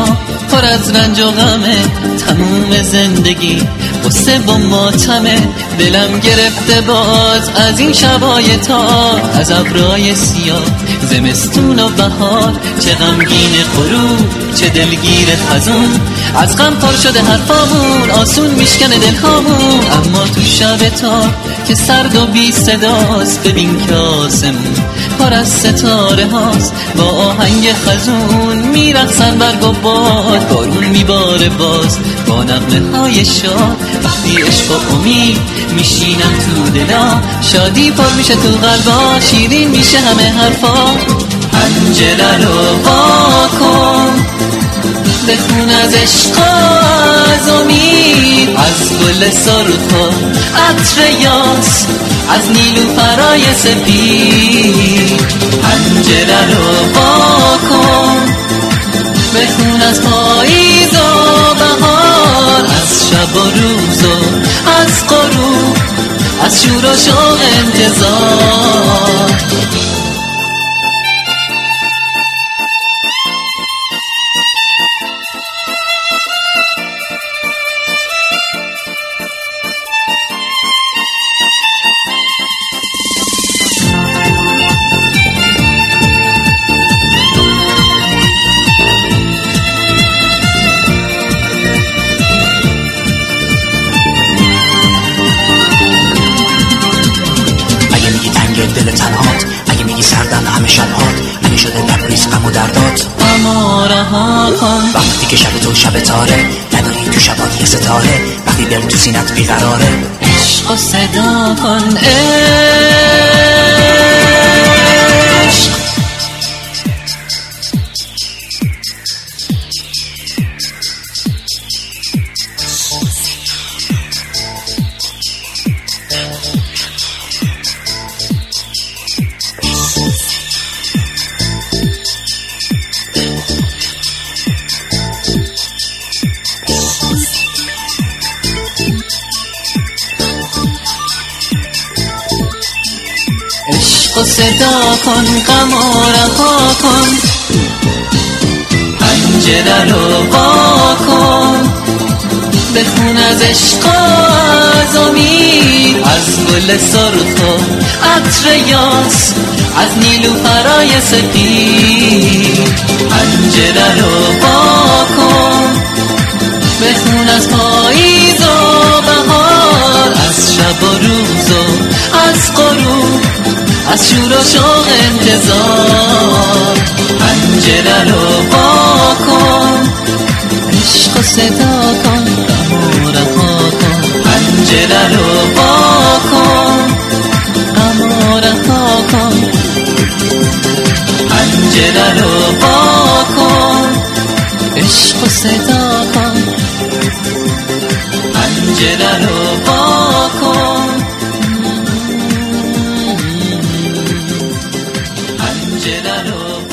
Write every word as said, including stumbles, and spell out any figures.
پر از رنج و غمه، تموم زندگی قصه و ماتمه. دلم گرفته باز از این شبای تار، از ابرای سیاه زمستون و بهار. چه غمگین غروب چه دلگیر خزون، از غم پر شده حرفامون، آسون میشکنه دلهامون. اما تو شب تار که سرد و بی صداست، ببین که آسمون پر از ستاره هاست. با آهنگ خزون میرقصن برگ و باد، بارون میباره باز با نغمه های شاد. وقتی عشق و امید میشینم تو دلا، شادی پر میشه تو قلبا، شیرین میشه همه حرفا. پنجره رو وا کن، بخون از عشق از امید، از گل سرخ و عطر یاس، از نیلوفرای سپید. پنجره رو وا کن، بخون از پاییز و بهار، از شب و روز و از غروب، از شور و شوق انتظار. دل تنهات، اگه میگی سردن همه شبهات، اگه شده لبریز غم و دردات، اما رها کن. وقتی که شب تو شب تاره، نداری تو شبات یه ستاره، وقتی دل تو سینت بیقراره، عشق و صدا کن. عشق عشق و صدا کن، غم و رها کن. پنجره رو وا کن، بخون از عشق از امید، از گل سرخ و عطر یاس، از نیلوفرای سپید. پنجره رو وا کن، بخون از پاییز و بهار، از شب و روز و از غروب، از شور و شوق انتظار. پنجره رو وا کن، عشق و صدا کن، غم و رها کن. پنجره رو وا کن، غم و رها کن. پنجره رو وا کن، عشق و صدا کن. پنجره رو وا کن، پنجره رو